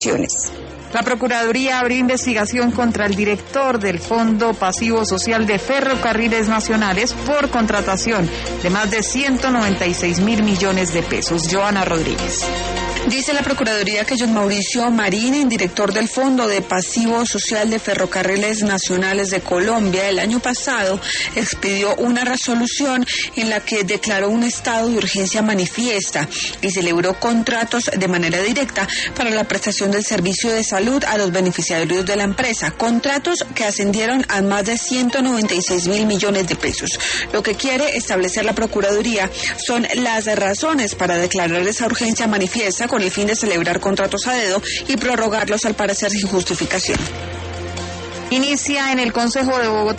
La Procuraduría abrió investigación contra el director del Fondo Pasivo Social de Ferrocarriles Nacionales por contratación de más de 196.000 millones de pesos. Joana Rodríguez. Dice la Procuraduría que John Mauricio Marín, director del Fondo de Pasivo Social de Ferrocarriles Nacionales de Colombia, el año pasado expidió una resolución en la que declaró un estado de urgencia manifiesta y celebró contratos de manera directa para la prestación del servicio de salud a los beneficiarios de la empresa, contratos que ascendieron a más de 196.000 millones de pesos. Lo que quiere establecer la Procuraduría son las razones para declarar esa urgencia manifiesta con el fin de celebrar contratos a dedo y prorrogarlos al parecer sin justificación. Inicia en el Consejo de Bogotá